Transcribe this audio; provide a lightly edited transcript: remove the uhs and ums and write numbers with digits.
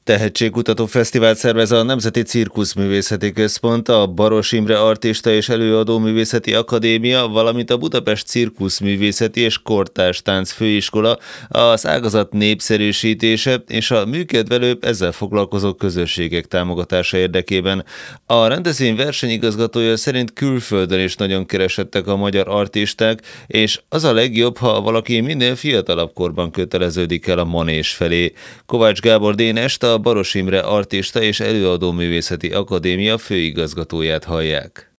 Tehetségkutató fesztivált szervez a Nemzeti Cirkuszművészeti Központ, a Baross Imre Artista és Előadó Művészeti Akadémia, valamint a Budapest Cirkuszművészeti és Kortárs Tánc Főiskola, az ágazat népszerűsítése és a műkedvelőbb ezzel foglalkozó közösségek támogatása érdekében. A rendezvény versenyigazgatója szerint külföldön is nagyon keresettek a magyar artisták, és az a legjobb, ha valaki minél fiatalabb korban köteleződik el a manés felé. Kovács Gábor Dénest, a Baross Imre Artista és Előadó Művészeti Akadémia főigazgatóját hallják.